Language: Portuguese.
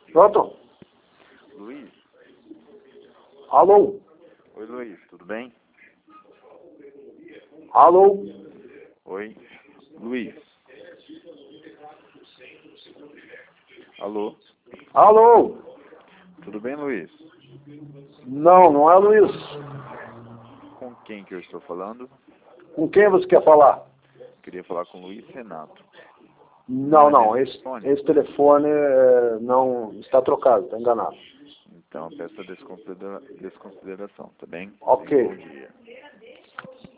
Pronto? Luiz? Alô? Oi, Luiz, tudo bem? Alô? Oi, Luiz? Alô? Alô? Tudo bem, Luiz? Não, não é Luiz. Com quem que eu estou falando? Com quem você quer falar? Queria falar com o Luiz Renato. Não, esse esse telefone não está trocado, está enganado. Então, peço a desconsideração, tá bem? Ok. Bom dia.